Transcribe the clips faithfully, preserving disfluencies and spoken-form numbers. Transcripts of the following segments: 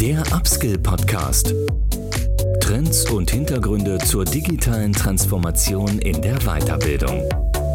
Der Upskill-Podcast. Trends und Hintergründe zur digitalen Transformation in der Weiterbildung.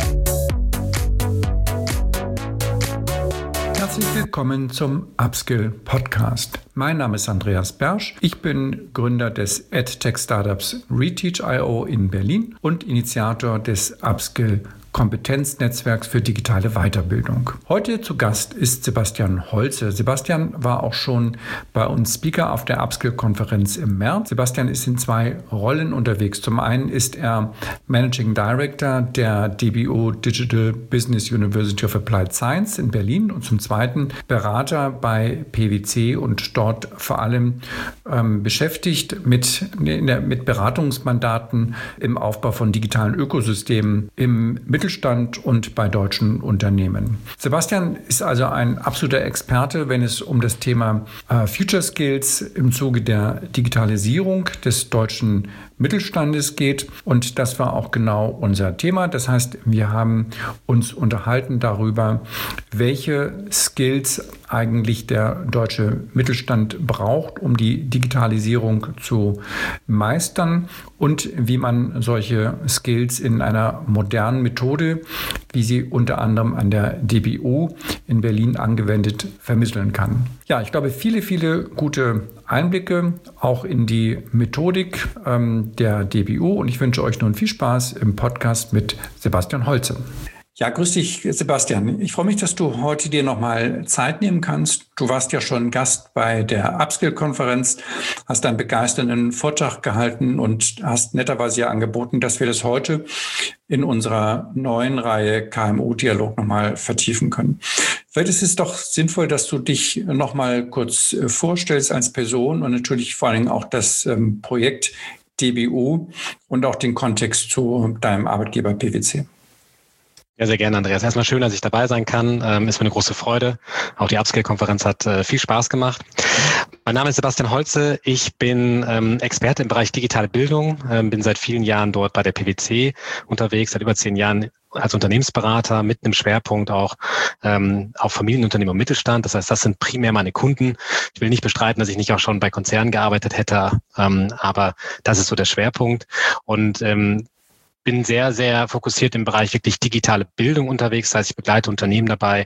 Herzlich willkommen zum Upskill-Podcast. Mein Name ist Andreas Bersch. Ich bin Gründer des EdTech-Startups Reteach Punkt io in Berlin und Initiator des Upskill Kompetenznetzwerks für digitale Weiterbildung. Heute zu Gast ist Sebastian Holze. Sebastian war auch schon bei uns Speaker auf der Upskill-Konferenz im März. Sebastian ist in zwei Rollen unterwegs. Zum einen ist er Managing Director der D B U Digital Business University of Applied Science in Berlin und zum zweiten Berater bei P W C und dort vor allem ähm, beschäftigt mit, in der, mit Beratungsmandaten im Aufbau von digitalen Ökosystemen im Mittelstand und bei deutschen Unternehmen. Sebastian ist also ein absoluter Experte, wenn es um das Thema äh, Future Skills im Zuge der Digitalisierung des deutschen Mittelstandes geht. Und das war auch genau unser Thema. Das heißt, wir haben uns unterhalten darüber, welche Skills eigentlich der deutsche Mittelstand braucht, um die Digitalisierung zu meistern und wie man solche Skills in einer modernen Methode, wie sie unter anderem an der D B U in Berlin angewendet, vermitteln kann. Ja, ich glaube, viele, viele gute Einblicke auch in die Methodik ähm, der D B U und ich wünsche euch nun viel Spaß im Podcast mit Sebastian Holze. Ja, grüß dich, Sebastian. Ich freue mich, dass du heute dir nochmal Zeit nehmen kannst. Du warst ja schon Gast bei der Upskill-Konferenz, hast einen begeisternden Vortrag gehalten und hast netterweise ja angeboten, dass wir das heute in unserer neuen Reihe K M U-Dialog nochmal vertiefen können. Vielleicht ist es doch sinnvoll, dass du dich nochmal kurz vorstellst als Person und natürlich vor allen Dingen auch das ähm, Projekt D B U und auch den Kontext zu deinem Arbeitgeber P W C. Ja, sehr gerne, Andreas. Erstmal schön, dass ich dabei sein kann. Ähm, ist mir eine große Freude. Auch die Upskill-Konferenz hat äh, viel Spaß gemacht. Mein Name ist Sebastian Holze. Ich bin ähm, Experte im Bereich digitale Bildung, ähm, bin seit vielen Jahren dort bei der P W C unterwegs, seit über zehn Jahren als Unternehmensberater mit einem Schwerpunkt auch ähm, auf Familienunternehmen und Mittelstand. Das heißt, das sind primär meine Kunden. Ich will nicht bestreiten, dass ich nicht auch schon bei Konzernen gearbeitet hätte, ähm, aber das ist so der Schwerpunkt. Und ähm, bin sehr, sehr fokussiert im Bereich wirklich digitale Bildung unterwegs. Das heißt, ich begleite Unternehmen dabei,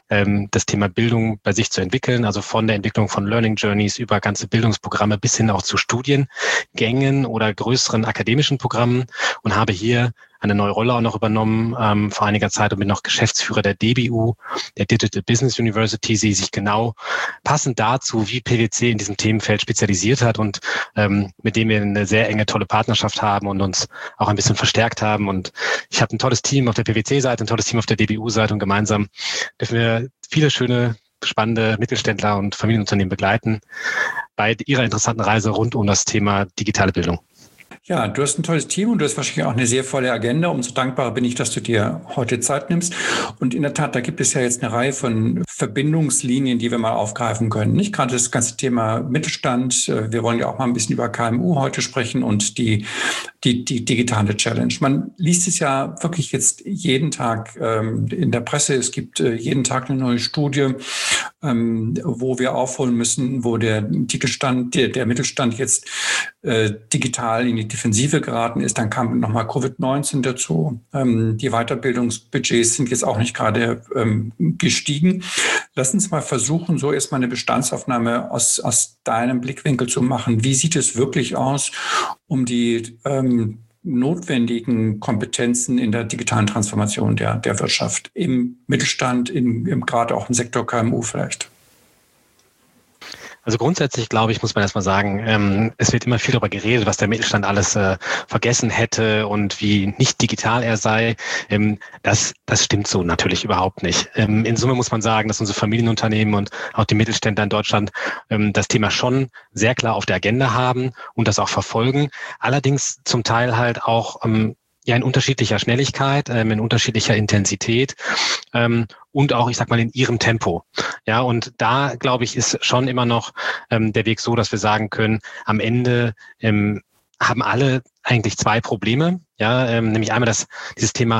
das Thema Bildung bei sich zu entwickeln, also von der Entwicklung von Learning Journeys über ganze Bildungsprogramme bis hin auch zu Studiengängen oder größeren akademischen Programmen und habe hier eine neue Rolle auch noch übernommen ähm, vor einiger Zeit und bin noch Geschäftsführer der D B U, der Digital Business University, die sich genau passend dazu, wie P W C in diesem Themenfeld spezialisiert hat und ähm, mit dem wir eine sehr enge, tolle Partnerschaft haben und uns auch ein bisschen verstärkt haben. Und ich habe ein tolles Team auf der P W C-Seite, ein tolles Team auf der D B U-Seite und gemeinsam dürfen wir viele schöne, spannende Mittelständler und Familienunternehmen begleiten bei ihrer interessanten Reise rund um das Thema digitale Bildung. Ja, du hast ein tolles Team und du hast wahrscheinlich auch eine sehr volle Agenda. Umso dankbarer bin ich, dass du dir heute Zeit nimmst. Und in der Tat, da gibt es ja jetzt eine Reihe von Verbindungslinien, die wir mal aufgreifen können. Nicht gerade das ganze Thema Mittelstand. Wir wollen ja auch mal ein bisschen über K M U heute sprechen und die, die, die digitale Challenge. Man liest es ja wirklich jetzt jeden Tag ähm, in der Presse. Es gibt äh, jeden Tag eine neue Studie, ähm, wo wir aufholen müssen, wo der Mittelstand, der, der Mittelstand jetzt äh, digital in die Defensive geraten ist. Dann kam nochmal Covid neunzehn dazu. Ähm, die Weiterbildungsbudgets sind jetzt auch nicht gerade ähm, gestiegen. Lass uns mal versuchen, so erstmal eine Bestandsaufnahme aus, aus deinem Blickwinkel zu machen. Wie sieht es wirklich aus, um die ähm, notwendigen Kompetenzen in der digitalen Transformation der, der Wirtschaft im Mittelstand, im, im gerade auch im Sektor K M U vielleicht? Also grundsätzlich, glaube ich, muss man erstmal sagen, ähm, es wird immer viel darüber geredet, was der Mittelstand alles äh, vergessen hätte und wie nicht digital er sei. Ähm, das, das stimmt so natürlich überhaupt nicht. Ähm, in Summe muss man sagen, dass unsere Familienunternehmen und auch die Mittelständler in Deutschland ähm, das Thema schon sehr klar auf der Agenda haben und das auch verfolgen. Allerdings zum Teil halt auch ähm, ja in unterschiedlicher Schnelligkeit, ähm, in unterschiedlicher Intensität ähm, und auch, ich sag mal, in ihrem Tempo. Ja, und da, glaube ich, ist schon immer noch ähm, der Weg so, dass wir sagen können, am Ende ähm, haben alle eigentlich zwei Probleme, ja, ähm, nämlich einmal das dieses Thema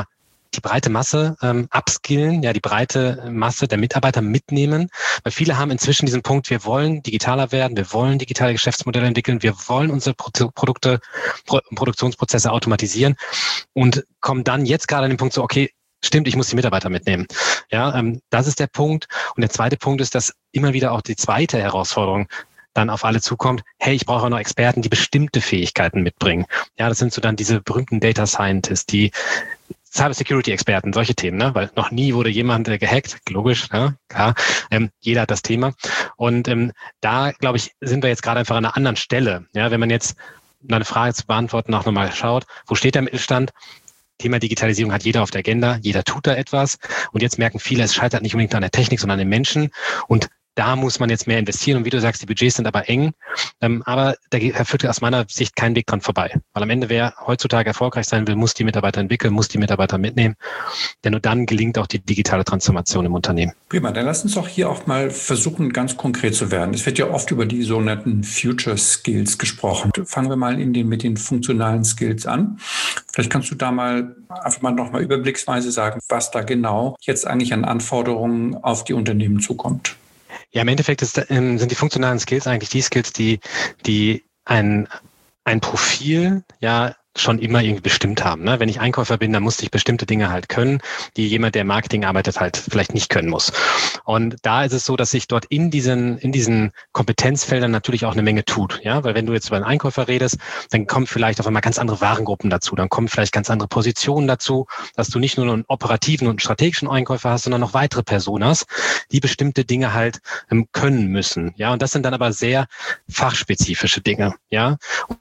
die breite Masse ähm, upskillen, ja, die breite Masse der Mitarbeiter mitnehmen, weil viele haben inzwischen diesen Punkt, wir wollen digitaler werden, wir wollen digitale Geschäftsmodelle entwickeln, wir wollen unsere Pro- Produkte, Pro- Produktionsprozesse automatisieren und kommen dann jetzt gerade an den Punkt so, okay, stimmt, ich muss die Mitarbeiter mitnehmen. Ja, ähm, das ist der Punkt. Und der zweite Punkt ist, dass immer wieder auch die zweite Herausforderung dann auf alle zukommt, hey, ich brauche auch noch Experten, die bestimmte Fähigkeiten mitbringen. Ja, das sind so dann diese berühmten Data Scientists, die Cybersecurity-Experten, solche Themen, ne? Weil noch nie wurde jemand äh, gehackt, logisch, ne? Klar, ähm, jeder hat das Thema. Und ähm, da, glaube ich, sind wir jetzt gerade einfach an einer anderen Stelle. Ja, wenn man jetzt, um eine Frage zu beantworten, auch nochmal schaut, wo steht der Mittelstand? Thema Digitalisierung hat jeder auf der Agenda, jeder tut da etwas. Und jetzt merken viele, es scheitert nicht unbedingt an der Technik, sondern an den Menschen. Und da muss man jetzt mehr investieren. Und wie du sagst, die Budgets sind aber eng. Ähm, aber da führt aus meiner Sicht kein Weg dran vorbei. Weil am Ende, wer heutzutage erfolgreich sein will, muss die Mitarbeiter entwickeln, muss die Mitarbeiter mitnehmen. Denn nur dann gelingt auch die digitale Transformation im Unternehmen. Prima, dann lass uns doch hier auch mal versuchen, ganz konkret zu werden. Es wird ja oft über die sogenannten Future Skills gesprochen. Fangen wir mal in den, mit den funktionalen Skills an. Vielleicht kannst du da mal einfach mal noch mal überblicksweise sagen, was da genau jetzt eigentlich an Anforderungen auf die Unternehmen zukommt. Ja, im Endeffekt ist, ähm, sind die funktionalen Skills eigentlich die Skills, die, die ein, ein Profil, ja, schon immer irgendwie bestimmt haben. Ne? Wenn ich Einkäufer bin, dann musste ich bestimmte Dinge halt können, die jemand, der im Marketing arbeitet, halt vielleicht nicht können muss. Und da ist es so, dass sich dort in diesen, in diesen Kompetenzfeldern natürlich auch eine Menge tut. Ja, weil wenn du jetzt über einen Einkäufer redest, dann kommen vielleicht auf einmal ganz andere Warengruppen dazu. Dann kommen vielleicht ganz andere Positionen dazu, dass du nicht nur einen operativen und einen strategischen Einkäufer hast, sondern noch weitere Personas, die bestimmte Dinge halt ähm, können müssen. Ja, und das sind dann aber sehr fachspezifische Dinge. Ja.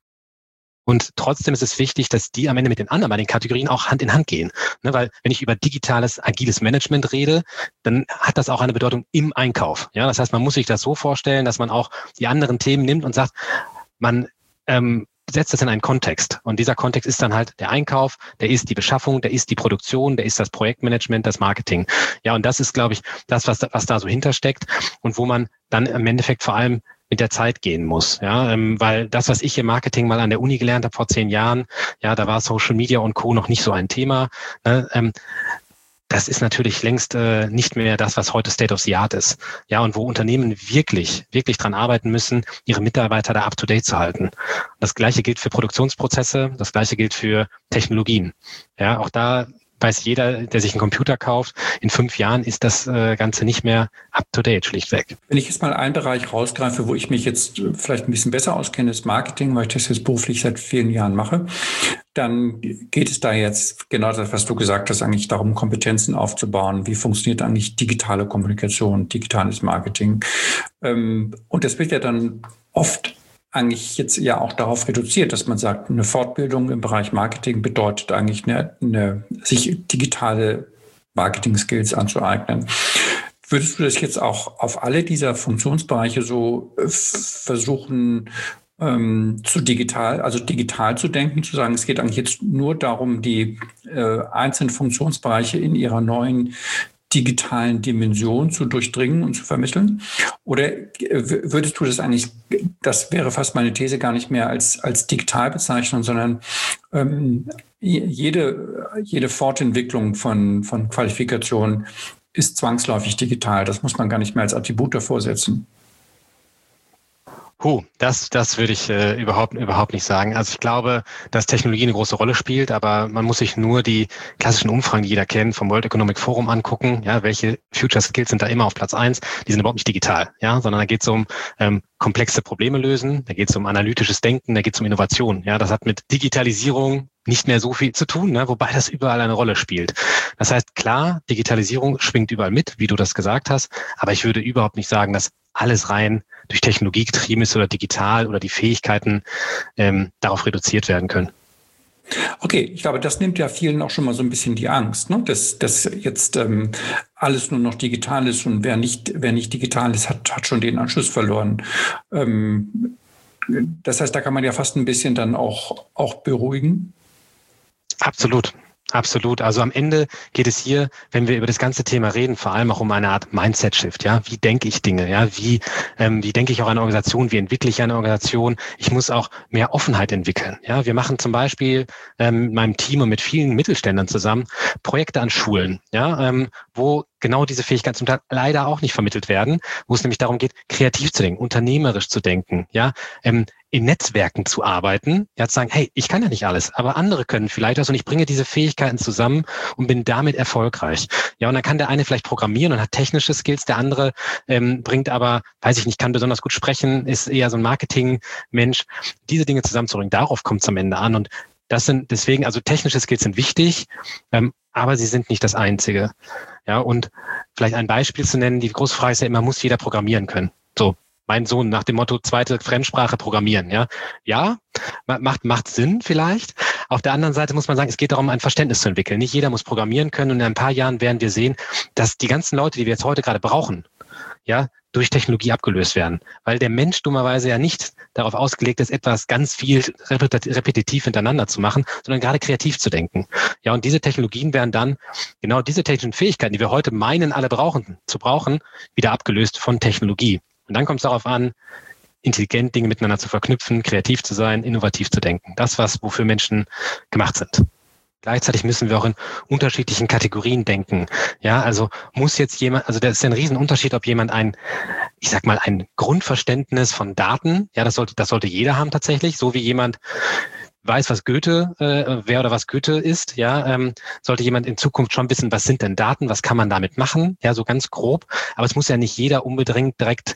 Und trotzdem ist es wichtig, dass die am Ende mit den anderen bei den Kategorien auch Hand in Hand gehen. Ne, weil wenn ich über digitales, agiles Management rede, dann hat das auch eine Bedeutung im Einkauf. Ja, das heißt, man muss sich das so vorstellen, dass man auch die anderen Themen nimmt und sagt, man ähm, setzt das in einen Kontext. Und dieser Kontext ist dann halt der Einkauf, der ist die Beschaffung, der ist die Produktion, der ist das Projektmanagement, das Marketing. Ja, und das ist, glaube ich, das, was da, was da so hintersteckt und wo man dann im Endeffekt vor allem mit der Zeit gehen muss, ja, ähm, weil das, was ich im Marketing mal an der Uni gelernt habe vor zehn Jahren, ja, da war Social Media und Co. noch nicht so ein Thema, ne, ähm, das ist natürlich längst äh, nicht mehr das, was heute State of the Art ist, ja, und wo Unternehmen wirklich, wirklich dran arbeiten müssen, ihre Mitarbeiter da up to date zu halten. Das Gleiche gilt für Produktionsprozesse, das Gleiche gilt für Technologien, ja, auch da weiß jeder, der sich einen Computer kauft, in fünf Jahren ist das äh, Ganze nicht mehr up-to-date, schlichtweg. Wenn ich jetzt mal einen Bereich rausgreife, wo ich mich jetzt vielleicht ein bisschen besser auskenne, ist Marketing, weil ich das jetzt beruflich seit vielen Jahren mache, dann geht es da jetzt genau das, was du gesagt hast, eigentlich darum, Kompetenzen aufzubauen. Wie funktioniert eigentlich digitale Kommunikation, digitales Marketing? Ähm, und das wird ja dann oft eigentlich jetzt ja auch darauf reduziert, dass man sagt, eine Fortbildung im Bereich Marketing bedeutet eigentlich eine, eine sich digitale Marketing-Skills anzueignen. Würdest du das jetzt auch auf alle dieser Funktionsbereiche so versuchen, ähm, zu digital, also digital zu denken, zu sagen, es geht eigentlich jetzt nur darum, die äh, einzelnen Funktionsbereiche in ihrer neuen digitalen Dimension zu durchdringen und zu vermitteln? Oder würdest du das eigentlich, das wäre fast meine These, gar nicht mehr als, als digital bezeichnen, sondern ähm, jede, jede Fortentwicklung von, von Qualifikationen ist zwangsläufig digital. Das muss man gar nicht mehr als Attribut davor setzen. Huh, das, das würde ich äh, überhaupt, überhaupt nicht sagen. Also ich glaube, dass Technologie eine große Rolle spielt, aber man muss sich nur die klassischen Umfragen, die jeder kennt, vom World Economic Forum angucken. Ja, welche Future Skills sind da immer auf Platz eins? Die sind überhaupt nicht digital, ja, sondern da geht es um ähm, komplexe Probleme lösen, da geht es um analytisches Denken, da geht es um Innovation. Ja, das hat mit Digitalisierung nicht mehr so viel zu tun, ne? Wobei das überall eine Rolle spielt. Das heißt, klar, Digitalisierung schwingt überall mit, wie du das gesagt hast, aber ich würde überhaupt nicht sagen, dass alles rein durch Technologie getrieben ist oder digital oder die Fähigkeiten ähm, darauf reduziert werden können. Okay, ich glaube, das nimmt ja vielen auch schon mal so ein bisschen die Angst, ne? dass, dass jetzt ähm, alles nur noch digital ist und wer nicht, wer nicht digital ist, hat, hat schon den Anschluss verloren. Ähm, das heißt, da kann man ja fast ein bisschen dann auch, auch beruhigen. Absolut. Absolut. Also am Ende geht es hier, wenn wir über das ganze Thema reden, vor allem auch um eine Art Mindset-Shift. Ja, wie denke ich Dinge? Ja, wie ähm, wie denke ich auch eine Organisation? Wie entwickle ich eine Organisation? Ich muss auch mehr Offenheit entwickeln. Ja, wir machen zum Beispiel ähm, mit meinem Team und mit vielen Mittelständlern zusammen Projekte an Schulen. Ja, ähm, wo genau diese Fähigkeiten zum Teil leider auch nicht vermittelt werden, wo es nämlich darum geht, kreativ zu denken, unternehmerisch zu denken, ja, ähm, in Netzwerken zu arbeiten, ja, zu sagen, hey, ich kann ja nicht alles, aber andere können vielleicht was und ich bringe diese Fähigkeiten zusammen und bin damit erfolgreich. Ja, und dann kann der eine vielleicht programmieren und hat technische Skills, der andere ähm, bringt aber, weiß ich nicht, kann besonders gut sprechen, ist eher so ein Marketing-Mensch. Diese Dinge zusammenzubringen, darauf kommt es am Ende an und das sind deswegen, also technische Skills sind wichtig, ähm, aber sie sind nicht das Einzige. Ja, und vielleicht ein Beispiel zu nennen, die große Frage ist ja immer, muss jeder programmieren können? So, mein Sohn nach dem Motto, zweite Fremdsprache programmieren, ja. Ja, macht, macht Sinn vielleicht. Auf der anderen Seite muss man sagen, es geht darum, ein Verständnis zu entwickeln. Nicht jeder muss programmieren können und in ein paar Jahren werden wir sehen, dass die ganzen Leute, die wir jetzt heute gerade brauchen, ja, durch Technologie abgelöst werden. Weil der Mensch dummerweise ja nicht darauf ausgelegt ist, etwas ganz viel repetitiv hintereinander zu machen, sondern gerade kreativ zu denken. Ja, und diese Technologien werden dann, genau diese technischen Fähigkeiten, die wir heute meinen, alle brauchen, zu brauchen, wieder abgelöst von Technologie. Und dann kommt es darauf an, intelligent Dinge miteinander zu verknüpfen, kreativ zu sein, innovativ zu denken. Das, was wofür Menschen gemacht sind. Gleichzeitig müssen wir auch in unterschiedlichen Kategorien denken. Ja, also muss jetzt jemand, also das ist ein Riesenunterschied, ob jemand ein, ich sag mal, ein Grundverständnis von Daten, ja, das sollte, das sollte jeder haben tatsächlich, so wie jemand weiß, was Goethe, äh, wer oder was Goethe ist, ja, ähm, sollte jemand in Zukunft schon wissen, was sind denn Daten, was kann man damit machen, ja, so ganz grob. Aber es muss ja nicht jeder unbedingt direkt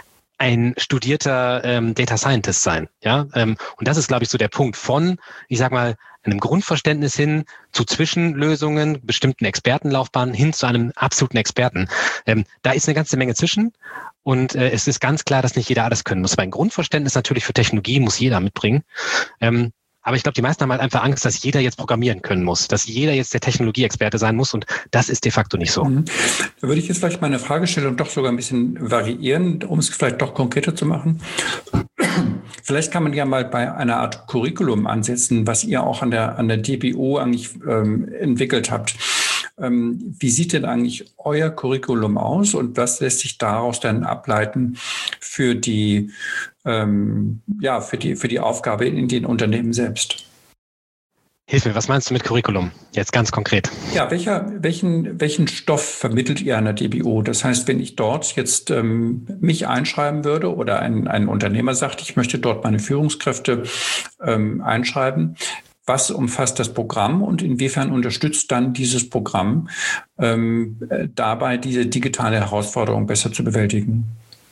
ein studierter ähm, Data Scientist sein, ja, ähm, und das ist, glaube ich, so der Punkt von, ich sag mal, einem Grundverständnis hin zu Zwischenlösungen, bestimmten Expertenlaufbahnen hin zu einem absoluten Experten. Ähm, da ist eine ganze Menge zwischen und äh, es ist ganz klar, dass nicht jeder alles können muss. Aber ein Grundverständnis natürlich für Technologie muss jeder mitbringen. Ähm, aber ich glaube, die meisten haben halt einfach Angst, dass jeder jetzt programmieren können muss, dass jeder jetzt der Technologieexperte sein muss und das ist de facto nicht so. Mhm. Da würde ich jetzt vielleicht meine Fragestellung doch sogar ein bisschen variieren, um es vielleicht doch konkreter zu machen. Vielleicht kann man ja mal bei einer Art Curriculum ansetzen, was ihr auch an der, an der D B O eigentlich ähm, entwickelt habt. Ähm, wie sieht denn eigentlich euer Curriculum aus und was lässt sich daraus dann ableiten für die, ähm, ja, für die, für die Aufgabe in den Unternehmen selbst? Hilf mir, was meinst du mit Curriculum? Jetzt ganz konkret. Ja, welcher, welchen, welchen Stoff vermittelt ihr an der D B O? Das heißt, wenn ich dort jetzt ähm, mich einschreiben würde oder ein, ein Unternehmer sagt, ich möchte dort meine Führungskräfte ähm, einschreiben, was umfasst das Programm und inwiefern unterstützt dann dieses Programm ähm, dabei, diese digitale Herausforderung besser zu bewältigen?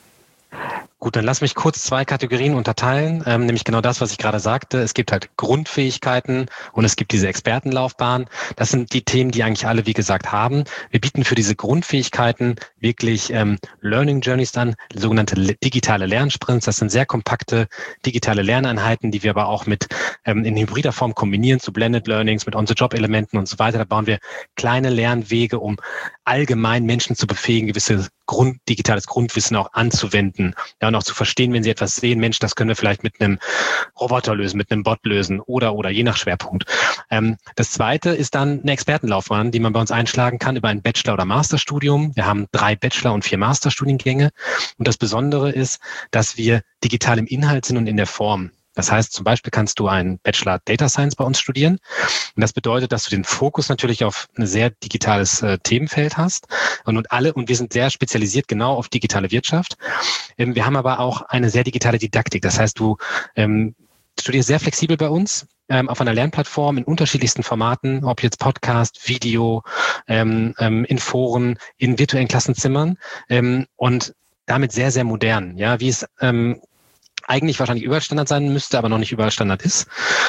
Gut, dann lass mich kurz zwei Kategorien unterteilen, ähm, nämlich genau das, was ich gerade sagte. Es gibt halt Grundfähigkeiten und es gibt diese Expertenlaufbahn. Das sind die Themen, die eigentlich alle, wie gesagt, haben. Wir bieten für diese Grundfähigkeiten wirklich ähm, Learning Journeys an, sogenannte digitale Lernsprints. Das sind sehr kompakte digitale Lerneinheiten, die wir aber auch mit ähm, in hybrider Form kombinieren zu Blended Learnings, mit On-the-Job-Elementen und so weiter. Da bauen wir kleine Lernwege, um allgemein Menschen zu befähigen, gewisse Grund, digitales Grundwissen auch anzuwenden. Ja, und auch zu verstehen, wenn sie etwas sehen, Mensch, das können wir vielleicht mit einem Roboter lösen, mit einem Bot lösen oder, oder je nach Schwerpunkt. Ähm, das zweite ist dann eine Expertenlaufbahn, die man bei uns einschlagen kann über ein Bachelor- oder Masterstudium. Wir haben drei Bachelor- und vier Masterstudiengänge. Und das Besondere ist, dass wir digital im Inhalt sind und in der Form. Das heißt, zum Beispiel kannst du einen Bachelor Data Science bei uns studieren. Und das bedeutet, dass du den Fokus natürlich auf ein sehr digitales äh, Themenfeld hast. Und, und alle, und wir sind sehr spezialisiert genau auf digitale Wirtschaft. Ähm, wir haben aber auch eine sehr digitale Didaktik. Das heißt, du ähm, studierst sehr flexibel bei uns ähm, auf einer Lernplattform in unterschiedlichsten Formaten, ob jetzt Podcast, Video, ähm, ähm, in Foren, in virtuellen Klassenzimmern ähm, und damit sehr, sehr modern. Ja, wie es ähm, eigentlich wahrscheinlich überall Standard sein müsste, aber noch nicht überall Standard ist.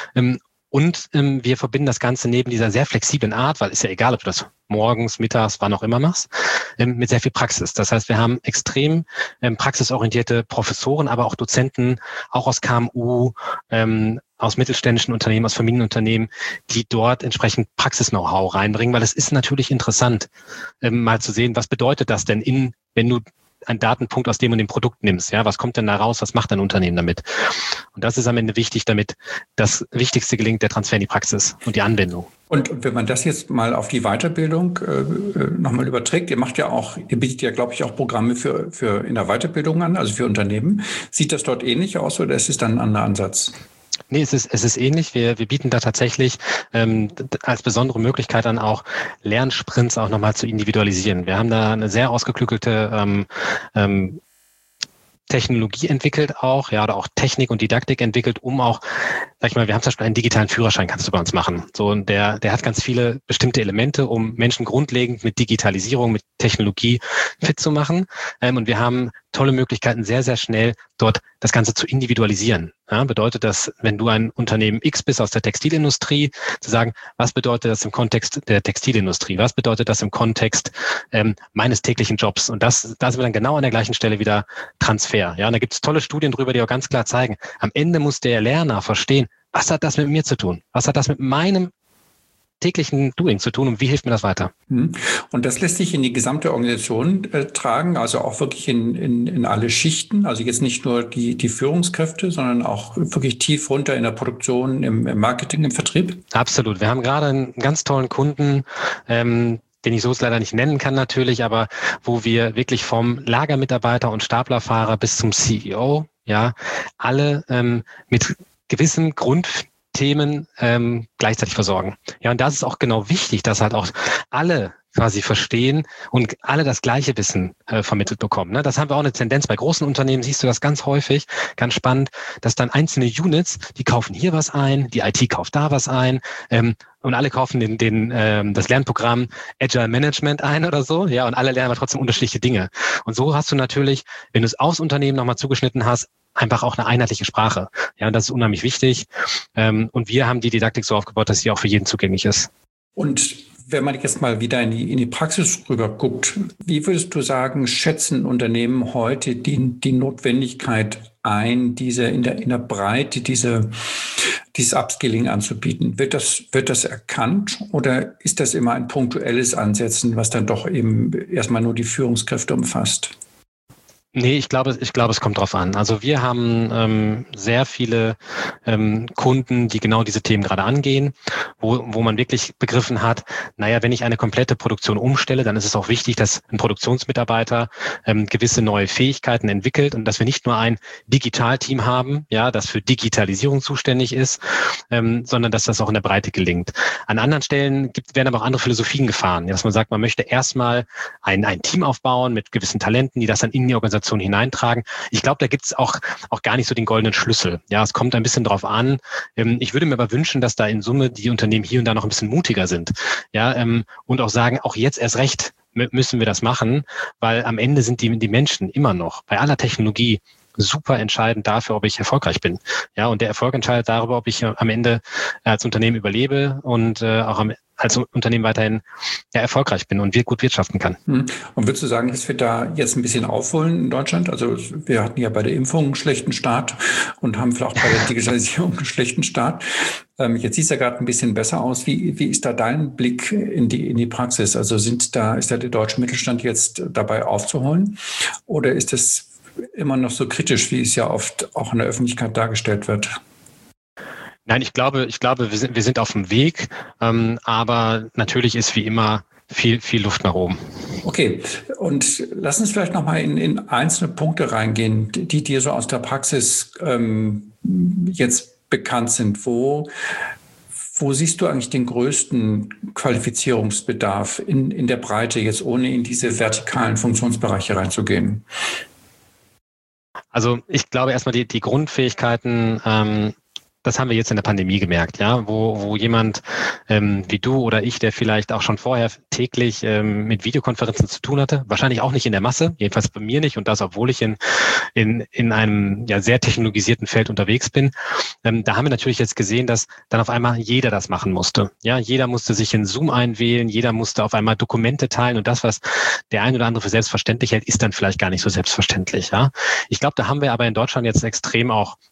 Und wir verbinden das Ganze neben dieser sehr flexiblen Art, weil ist ja egal, ob du das morgens, mittags, wann auch immer machst, mit sehr viel Praxis. Das heißt, wir haben extrem praxisorientierte Professoren, aber auch Dozenten, auch aus K M U, aus mittelständischen Unternehmen, aus Familienunternehmen, die dort entsprechend Praxis-Know-how reinbringen, weil es ist natürlich interessant, mal zu sehen, was bedeutet das denn in, wenn du einen Datenpunkt aus dem und dem Produkt nimmst. Ja, was kommt denn da raus? Was macht dein Unternehmen damit? Und das ist am Ende wichtig, damit das Wichtigste gelingt, der Transfer in die Praxis und die Anwendung. Und wenn man das jetzt mal auf die Weiterbildung äh, nochmal überträgt, ihr macht ja auch, ihr bietet ja, glaube ich, auch Programme für, für in der Weiterbildung an, also für Unternehmen. Sieht das dort ähnlich aus oder ist es dann ein anderer Ansatz? Nee, es ist, es ist ähnlich. Wir, wir bieten da tatsächlich ähm, als besondere Möglichkeit an, auch Lernsprints auch nochmal zu individualisieren. Wir haben da eine sehr ausgeklügelte ähm, ähm, Technologie entwickelt auch, ja, oder auch Technik und Didaktik entwickelt, um auch, sag ich mal, wir haben zum Beispiel einen digitalen Führerschein, kannst du bei uns machen. So, und der, der hat ganz viele bestimmte Elemente, um Menschen grundlegend mit Digitalisierung, mit Technologie fit zu machen. Ähm, und wir haben tolle Möglichkeiten, sehr, sehr schnell dort das Ganze zu individualisieren. Ja, bedeutet das, wenn du ein Unternehmen X bist aus der Textilindustrie, zu sagen, was bedeutet das im Kontext der Textilindustrie? Was bedeutet das im Kontext ähm, meines täglichen Jobs? Und das, da sind wir dann genau an der gleichen Stelle wieder Transfer. Ja, und da gibt es tolle Studien drüber, die auch ganz klar zeigen, am Ende muss der Lerner verstehen, was hat das mit mir zu tun? Was hat das mit meinem täglichen Doing zu tun und wie hilft mir das weiter? Und das lässt sich in die gesamte Organisation äh, tragen, also auch wirklich in, in, in alle Schichten, also jetzt nicht nur die, die Führungskräfte, sondern auch wirklich tief runter in der Produktion, im, im Marketing, im Vertrieb? Absolut. Wir haben gerade einen ganz tollen Kunden, ähm, den ich so leider nicht nennen kann natürlich, aber wo wir wirklich vom Lagermitarbeiter und Staplerfahrer bis zum C E O, ja, alle ähm, mit gewissen Grund Themen ähm, gleichzeitig versorgen. Ja, und das ist auch genau wichtig, dass halt auch alle quasi verstehen und alle das gleiche Wissen äh, vermittelt bekommen. Ne? Das haben wir auch eine Tendenz. Bei großen Unternehmen siehst du das ganz häufig, ganz spannend, dass dann einzelne Units, die kaufen hier was ein, die I T kauft da was ein, ähm, und alle kaufen den, den, ähm, das Lernprogramm Agile Management ein oder so, ja, und alle lernen aber trotzdem unterschiedliche Dinge. Und so hast du natürlich, wenn du es aufs Unternehmen nochmal zugeschnitten hast, einfach auch eine einheitliche Sprache. Ja, und das ist unheimlich wichtig. Ähm, und wir haben die Didaktik so aufgebaut, dass sie auch für jeden zugänglich ist. Und wenn man jetzt mal wieder in die, in die Praxis rüber guckt, wie würdest du sagen, schätzen Unternehmen heute die, die Notwendigkeit ein, diese in der, in der Breite, diese, dieses Upskilling anzubieten? Wird das, wird das erkannt oder ist das immer ein punktuelles Ansetzen, was dann doch eben erstmal nur die Führungskräfte umfasst? Nee, ich glaube, ich glaube, es kommt drauf an. Also wir haben ähm, sehr viele ähm, Kunden, die genau diese Themen gerade angehen, wo, wo man wirklich begriffen hat, naja, wenn ich eine komplette Produktion umstelle, dann ist es auch wichtig, dass ein Produktionsmitarbeiter ähm, gewisse neue Fähigkeiten entwickelt und dass wir nicht nur ein Digitalteam haben, ja, das für Digitalisierung zuständig ist, ähm, sondern dass das auch in der Breite gelingt. An anderen Stellen gibt, werden aber auch andere Philosophien gefahren, ja, dass man sagt, man möchte erstmal ein, ein Team aufbauen mit gewissen Talenten, die das dann in die Organisation hineintragen. Ich glaube, da gibt es auch, auch gar nicht so den goldenen Schlüssel. Ja, es kommt ein bisschen drauf an. Ich würde mir aber wünschen, dass da in Summe die Unternehmen hier und da noch ein bisschen mutiger sind. Ja, und auch sagen, auch jetzt erst recht müssen wir das machen, weil am Ende sind die, die Menschen immer noch bei aller Technologie super entscheidend dafür, ob ich erfolgreich bin. Ja, und der Erfolg entscheidet darüber, ob ich am Ende als Unternehmen überlebe und äh, auch am, als Unternehmen weiterhin ja, erfolgreich bin und wir gut wirtschaften kann. Und würdest du sagen, dass wir da jetzt ein bisschen aufholen in Deutschland? Also wir hatten ja bei der Impfung einen schlechten Start und haben vielleicht auch bei der Digitalisierung einen schlechten Start. Ähm, jetzt sieht es ja gerade ein bisschen besser aus. Wie, wie ist da dein Blick in die, in die Praxis? Also sind da, ist da der deutsche Mittelstand jetzt dabei aufzuholen? Oder ist es immer noch so kritisch, wie es ja oft auch in der Öffentlichkeit dargestellt wird? Nein, ich glaube, ich glaube, wir sind, wir sind auf dem Weg, ähm, aber natürlich ist wie immer viel, viel Luft nach oben. Okay, und lass uns vielleicht nochmal in, in einzelne Punkte reingehen, die dir so aus der Praxis ähm, jetzt bekannt sind. Wo, wo siehst du eigentlich den größten Qualifizierungsbedarf in, in der Breite, jetzt ohne in diese vertikalen Funktionsbereiche reinzugehen? Also ich glaube erstmal die, die Grundfähigkeiten, ähm, das haben wir jetzt in der Pandemie gemerkt, ja, wo, wo jemand ähm, wie du oder ich, der vielleicht auch schon vorher täglich ähm, mit Videokonferenzen zu tun hatte, wahrscheinlich auch nicht in der Masse, jedenfalls bei mir nicht und das, obwohl ich in, in, in einem ja sehr technologisierten Feld unterwegs bin. Ähm, da haben wir natürlich jetzt gesehen, dass dann auf einmal jeder das machen musste. Ja, jeder musste sich in Zoom einwählen, jeder musste auf einmal Dokumente teilen und das, was der ein oder andere für selbstverständlich hält, ist dann vielleicht gar nicht so selbstverständlich. Ja, ich glaube, da haben wir aber in Deutschland jetzt extrem auch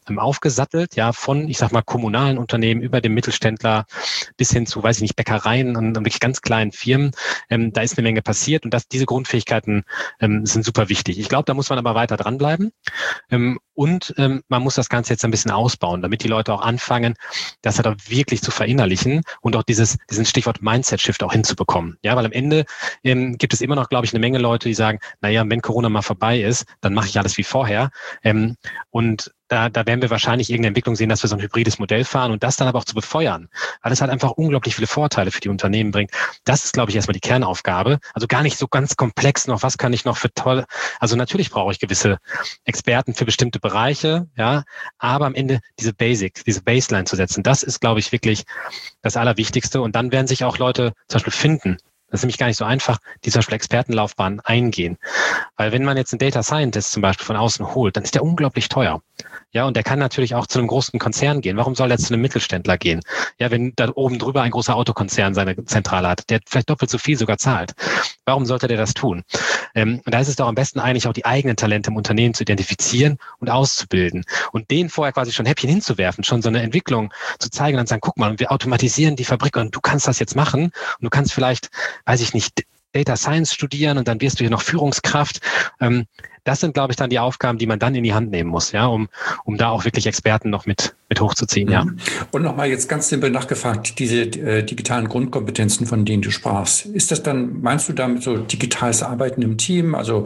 ähm, aufgesattelt, ja, von, ich sag mal, kommunalen Unternehmen über den Mittelständler bis hin zu, weiß ich nicht, Bäckereien und, und wirklich ganz kleinen Firmen. Ähm, da ist eine Menge passiert und das, diese Grundfähigkeiten ähm, sind super wichtig. Ich glaube, da muss man aber weiter dranbleiben. Ähm, und ähm, man muss das Ganze jetzt ein bisschen ausbauen, damit die Leute auch anfangen, das halt auch wirklich zu verinnerlichen und auch dieses, diesen Stichwort Mindset-Shift auch hinzubekommen. Ja, weil am Ende ähm, gibt es immer noch, glaube ich, eine Menge Leute, die sagen, naja, wenn Corona mal vorbei ist, dann mache ich alles wie vorher. Ähm, und Da, da werden wir wahrscheinlich irgendeine Entwicklung sehen, dass wir so ein hybrides Modell fahren und das dann aber auch zu befeuern, weil es halt einfach unglaublich viele Vorteile für die Unternehmen bringt. Das ist, glaube ich, erstmal die Kernaufgabe. Also gar nicht so ganz komplex noch, was kann ich noch für toll, also natürlich brauche ich gewisse Experten für bestimmte Bereiche, ja, aber am Ende diese Basic, diese Baseline zu setzen, das ist, glaube ich, wirklich das Allerwichtigste und dann werden sich auch Leute zum Beispiel finden. Das ist nämlich gar nicht so einfach, die zum Beispiel Expertenlaufbahnen eingehen. Weil wenn man jetzt einen Data Scientist zum Beispiel von außen holt, dann ist der unglaublich teuer. Ja, und der kann natürlich auch zu einem großen Konzern gehen. Warum soll er zu einem Mittelständler gehen? Ja, wenn da oben drüber ein großer Autokonzern seine Zentrale hat, der vielleicht doppelt so viel sogar zahlt. Warum sollte der das tun? Ähm, und da ist es doch am besten eigentlich auch die eigenen Talente im Unternehmen zu identifizieren und auszubilden. Und denen vorher quasi schon Häppchen hinzuwerfen, schon so eine Entwicklung zu zeigen und dann sagen, guck mal, wir automatisieren die Fabrik und du kannst das jetzt machen. Und du kannst vielleicht, weiß ich nicht, Data Science studieren und dann wirst du hier noch Führungskraft. Ähm, das sind, glaube ich, dann die Aufgaben, die man dann in die Hand nehmen muss, ja, um, um da auch wirklich Experten noch mit, mit hochzuziehen, ja. Und nochmal jetzt ganz simpel nachgefragt, diese äh, digitalen Grundkompetenzen, von denen du sprachst, ist das dann, meinst du damit so digitales Arbeiten im Team, also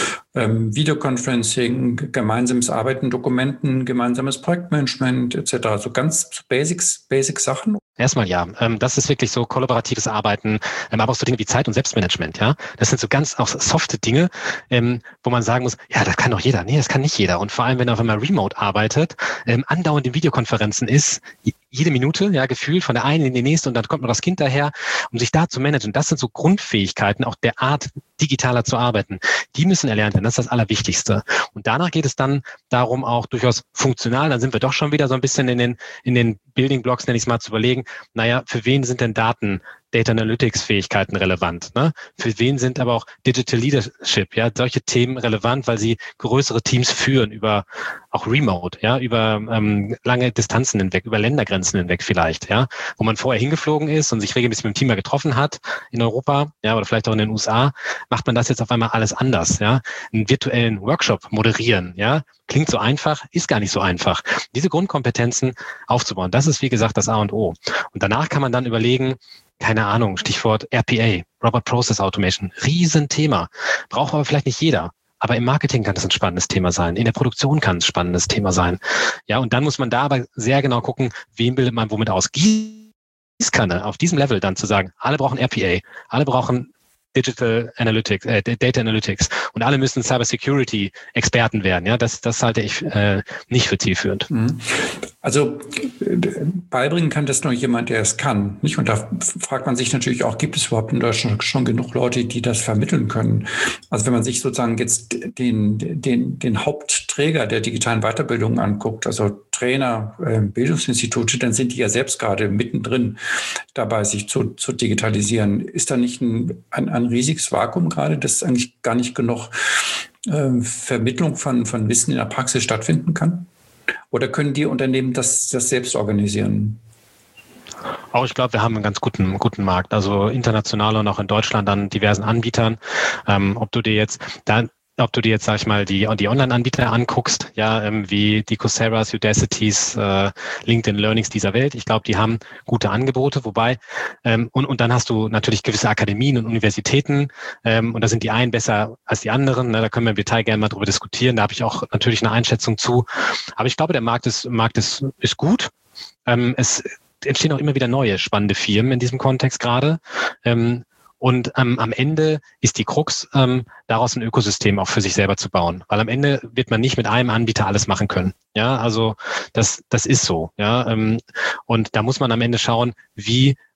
ähm, Videoconferencing, gemeinsames Arbeiten, Dokumenten, gemeinsames Projektmanagement et cetera, so ganz Basics, Basic Sachen? Erstmal ja, ähm, das ist wirklich so kollaboratives Arbeiten, ähm, aber auch so Dinge wie Zeit- und Selbstmanagement, ja. Das sind so ganz auch softe Dinge, ähm, wo man sagen muss, ja, das kann doch jeder. Nee, das kann nicht jeder. Und vor allem, wenn er auf einmal remote arbeitet, ähm, andauernd in Videokonferenzen ist, jede Minute, ja, gefühlt von der einen in die nächste und dann kommt noch das Kind daher, um sich da zu managen. Das sind so Grundfähigkeiten, auch der Art, digitaler zu arbeiten. Die müssen erlernt werden. Das ist das Allerwichtigste. Und danach geht es dann darum, auch durchaus funktional, dann sind wir doch schon wieder so ein bisschen in den, in den Building Blocks, nenne ich es mal, zu überlegen, naja, für wen sind denn Daten, Data Analytics Fähigkeiten relevant, ne? Für wen sind aber auch Digital Leadership, ja, solche Themen relevant, weil sie größere Teams führen über auch Remote, ja, über ähm, lange Distanzen hinweg, über Ländergrenzen hinweg vielleicht, ja, wo man vorher hingeflogen ist und sich regelmäßig mit dem Team mal getroffen hat in Europa, ja, oder vielleicht auch in den U S A, macht man das jetzt auf einmal alles anders, ja, einen virtuellen Workshop moderieren, ja, klingt so einfach, ist gar nicht so einfach. Diese Grundkompetenzen aufzubauen, das ist wie gesagt das A und O. Und danach kann man dann überlegen, keine Ahnung, Stichwort R P A, Robot Process Automation, Riesenthema, braucht aber vielleicht nicht jeder. Aber im Marketing kann das ein spannendes Thema sein. In der Produktion kann es ein spannendes Thema sein. Ja, und dann muss man da aber sehr genau gucken, wen bildet man womit aus. Gießkanne auf diesem Level dann zu sagen, alle brauchen R P A, alle brauchen Digital Analytics, äh, Data Analytics und alle müssen Cybersecurity Experten werden. Ja, das, das halte ich äh, nicht für zielführend. Also beibringen kann das nur jemand, der es kann, nicht? Und da fragt man sich natürlich auch, gibt es überhaupt in Deutschland schon genug Leute, die das vermitteln können? Also wenn man sich sozusagen jetzt den, den, den Hauptträger der digitalen Weiterbildung anguckt, also Trainer, äh, Bildungsinstitute, dann sind die ja selbst gerade mittendrin dabei, sich zu, zu digitalisieren. Ist da nicht ein, ein, ein riesiges Vakuum gerade, dass eigentlich gar nicht genug äh, Vermittlung von, von Wissen in der Praxis stattfinden kann? Oder können die Unternehmen das, das selbst organisieren? Auch ich glaube, wir haben einen ganz guten, guten Markt. Also international und auch in Deutschland an diversen Anbietern. Ähm, ob du dir jetzt da Ob du dir jetzt, sag ich mal, die, die Online-Anbieter anguckst, ja, ähm, wie die Coursera's, Udacity's, äh, LinkedIn Learnings dieser Welt. Ich glaube, die haben gute Angebote, wobei, ähm, und, und dann hast du natürlich gewisse Akademien und Universitäten, ähm, und da sind die einen besser als die anderen. Ne, da können wir im Detail gerne mal drüber diskutieren. Da habe ich auch natürlich eine Einschätzung zu. Aber ich glaube, der Markt ist, Markt ist, ist gut. Ähm, es entstehen auch immer wieder neue spannende Firmen in diesem Kontext gerade. Ähm, Und ähm, am Ende ist die Krux, ähm, daraus ein Ökosystem auch für sich selber zu bauen. Weil am Ende wird man nicht mit einem Anbieter alles machen können. Ja, also das, das ist so. Ja, ähm, und da muss man am Ende schauen, wie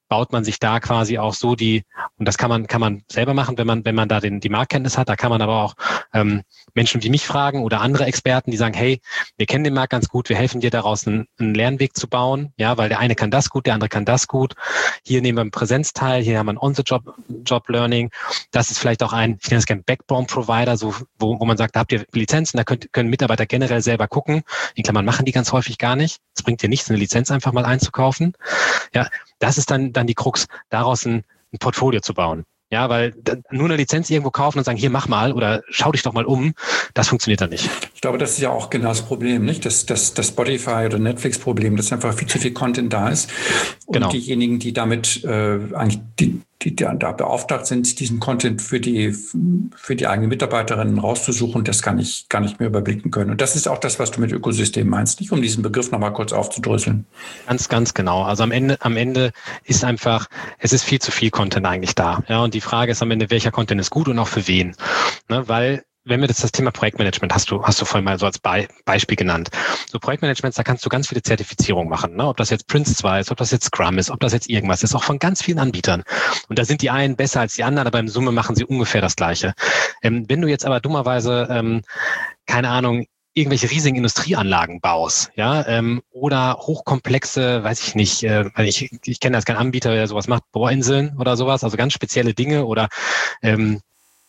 baut man sich da quasi auch so die, und das kann man kann man selber machen, wenn man wenn man da den, die Marktkenntnis hat. Da kann man aber auch ähm, Menschen wie mich fragen oder andere Experten, die sagen, hey, wir kennen den Markt ganz gut, wir helfen dir daraus einen, einen Lernweg zu bauen, ja, weil der eine kann das gut, der andere kann das gut. Hier nehmen wir einen Präsenzteil, hier haben wir ein On-the-Job Job Learning. Das ist vielleicht auch ein, ich nenne es gerne Backbone-Provider, so wo, wo man sagt, da habt ihr Lizenzen, da könnt, können Mitarbeiter generell selber gucken. In Klammern machen die ganz häufig gar nicht. Es bringt dir nichts, eine Lizenz einfach mal einzukaufen. Ja, das ist dann dann die Krux, daraus ein, ein Portfolio zu bauen. Ja, weil nur eine Lizenz irgendwo kaufen und sagen, hier, mach mal oder schau dich doch mal um, das funktioniert dann nicht. Ich glaube, das ist ja auch genau das Problem, nicht? Das, das, das Spotify- oder Netflix-Problem, dass einfach viel zu viel Content da ist. Und genau. diejenigen, die damit äh, eigentlich die, die da beauftragt sind, diesen Content für die, für die eigenen Mitarbeiterinnen rauszusuchen, das gar nicht, gar nicht mehr überblicken können. Und das ist auch das, was du mit Ökosystem meinst, nicht? Um diesen Begriff nochmal kurz aufzudröseln. Ganz, ganz genau. Also am Ende, am Ende ist einfach, es ist viel zu viel Content eigentlich da. Ja, und die Frage ist am Ende, welcher Content ist gut und auch für wen? Ne, weil wenn wir das, das Thema Projektmanagement hast du, hast du vorhin mal so als Be- Beispiel genannt. So Projektmanagement, da kannst du ganz viele Zertifizierungen machen, ne? Ob das jetzt Prince zwei ist, ob das jetzt Scrum ist, ob das jetzt irgendwas ist, auch von ganz vielen Anbietern. Und da sind die einen besser als die anderen, aber im Summe machen sie ungefähr das Gleiche. Ähm, wenn du jetzt aber dummerweise, ähm, keine Ahnung, irgendwelche riesigen Industrieanlagen baust, ja, ähm, oder hochkomplexe, weiß ich nicht, äh, ich, ich kenne das kein Anbieter, der sowas macht, Bohrinseln oder sowas, also ganz spezielle Dinge oder ähm,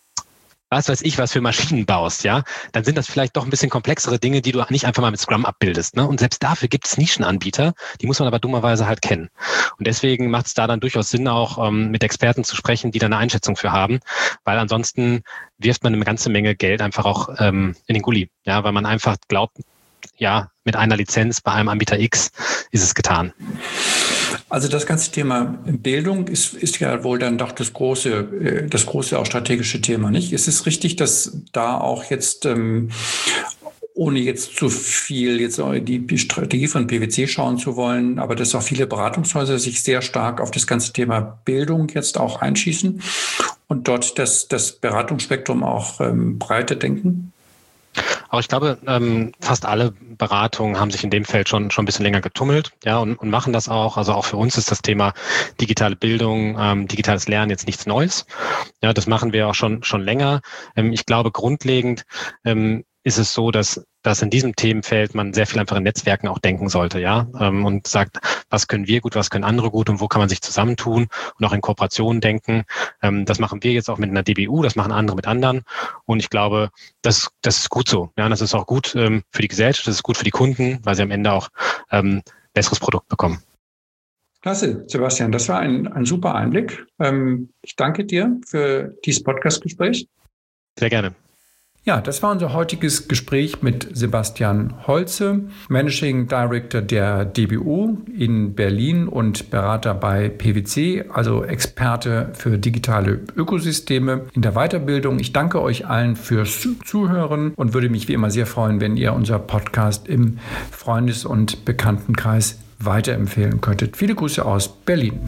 was weiß ich, was für Maschinen baust, ja, dann sind das vielleicht doch ein bisschen komplexere Dinge, die du nicht einfach mal mit Scrum abbildest, ne? Und selbst dafür gibt es Nischenanbieter, die muss man aber dummerweise halt kennen. Und deswegen macht es da dann durchaus Sinn, auch ähm, mit Experten zu sprechen, die da eine Einschätzung für haben, weil ansonsten wirft man eine ganze Menge Geld einfach auch ähm, in den Gully, ja, weil man einfach glaubt, ja, mit einer Lizenz bei einem Anbieter X ist es getan. Also das ganze Thema Bildung ist, ist ja wohl dann doch das große, das große auch strategische Thema, nicht? Ist es richtig, dass da auch jetzt, ähm, ohne jetzt zu viel jetzt die Strategie von P W C schauen zu wollen, aber dass auch viele Beratungshäuser sich sehr stark auf das ganze Thema Bildung jetzt auch einschießen und dort das, das Beratungsspektrum auch ähm, breiter denken? Aber ich glaube, ähm, fast alle Beratungen haben sich in dem Feld schon schon ein bisschen länger getummelt, ja, und, und machen das auch. Also auch für uns ist das Thema digitale Bildung, ähm, digitales Lernen jetzt nichts Neues. Ja, das machen wir auch schon schon länger. Ähm, ich glaube, grundlegend ähm, ist es so, dass dass in diesem Themenfeld man sehr viel einfach in Netzwerken auch denken sollte, ja, ähm, und sagt, was können wir gut, was können andere gut und wo kann man sich zusammentun und auch in Kooperationen denken. Ähm, das machen wir jetzt auch mit einer D B U, das machen andere mit anderen und ich glaube, das, das ist gut so. Ja, das ist auch gut ähm, für die Gesellschaft, das ist gut für die Kunden, weil sie am Ende auch ähm, besseres Produkt bekommen. Klasse, Sebastian, das war ein, ein super Einblick. Ähm, ich danke dir für dieses Podcast-Gespräch. Sehr gerne. Ja, das war unser heutiges Gespräch mit Sebastian Holze, Managing Director der D B U in Berlin und Berater bei P W C, also Experte für digitale Ökosysteme in der Weiterbildung. Ich danke euch allen fürs Zuhören und würde mich wie immer sehr freuen, wenn ihr unser Podcast im Freundes- und Bekanntenkreis weiterempfehlen könntet. Viele Grüße aus Berlin.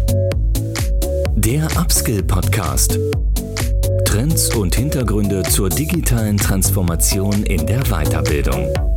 Der Upskill-Podcast. Trends und Hintergründe zur digitalen Transformation in der Weiterbildung.